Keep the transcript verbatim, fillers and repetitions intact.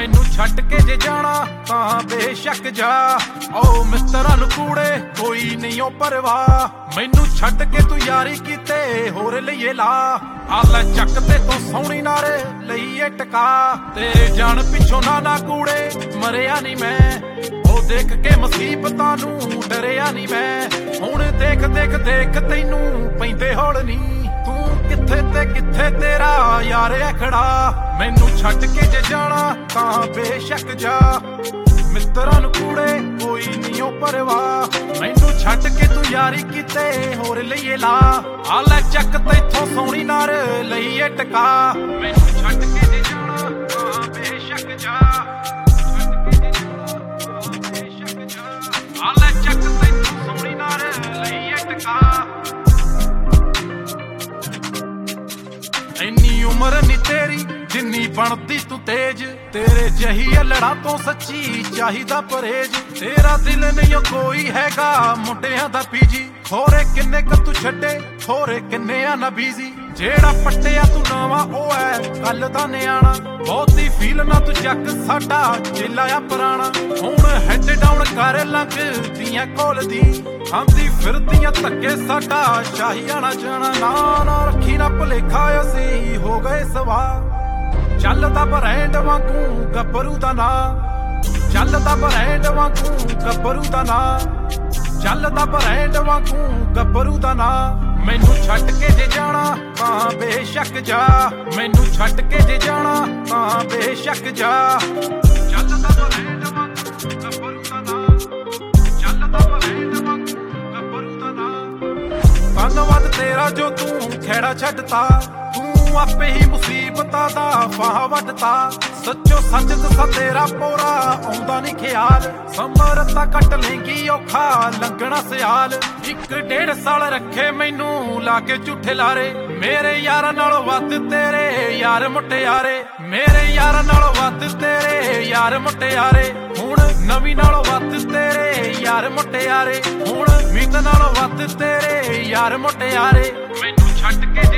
मैनू छड्ड के जे जाना तां बेशक जा। ओ मित्तरां नूं कूड़े कोई नहीं ओ परवाह, मैनू छड्ड के तू यारी कीते होर लईए ला। आला चक ते तू सोहनी नारे लईए टका, तेरे जान पिछों ना ना कूड़े मरिया नहीं मैं। ओ देख के मुसीबतां नूं डरिया नहीं मैं, हुण देख देख देख तैनू पैंदे हौल नी। तू कित्थे ते कित्थे तेरा यार है खड़ा, मैनू छड्ड के जे जाना तां बेशक जा। मित्तरां नूं कूड़े कोई नहीं ओ परवाह, मैनू छड्ड के तू यारी कीते होर लईए ला। आला चक तैथों सोहनी नार लईए टका, मैनू छड्ड के जे जाना तां बेशक जा। आला चक तैथों सोहनी नार लईए टका। इन्नी उम्र नी तेरी जिन्नी बनदी तू तेज, तेरे जही अल्लड़ा तो सच्ची चाहिदा परहेज। तेरा दिल नहीं कोई हैगा मुंडियां दा पीजी, खोरे किन्ने क तू छड्डे खोरे किन्ने आ ना बीजी। जेड़ा पट्टिया तू नवा ओ है कल दा न्याणा, बहुती फील ना तू जग साडा चेला आ पुराना। हुण हैड डाउन कर लंघ दियां कोल दी, आंदी फिरदियां धक्के साडा शाही आना जाना। ना ना रखी ना भुलेखा असी हो गए सवा, चलदा ब्रांड वांगू गब्बरू दा ना। चलदा ब्रांड वांगू गब्बरू दा ना, चलदा ब्रांड वांगू गब्बरू दा ना। मैनू छड्ड के जे जाना तां बेशक जा, मैनू छड्ड के जे जाना तां बेशक जा। चलदा ब्रांड वांगू गब्बरू दा ना, चलदा ब्रांड वांगू गब्बरू दा ना। धन्नवाद तेरा जो तू खेड़ा छड्डता, तू आपे ही मुसीबतां दा फाह वड्डता। सच्चो सच दसा तेरा पोरा आउंदा नहीं ख्याल, समरता कट लेंगी औखा लंघना सियाल। इक डेढ़ साल रखे मैनू लाके झूठे लारे, मेरे यारां नालों वध तेरे यार मुटियारे। मेरे यारां नालों वध तेरे यार मुटियारे, हुण नवीं नालों वध तेरे यार मुटियारे। हुण मीत नालों वध तेरे यार मुटियारे, मैनू छड्ड के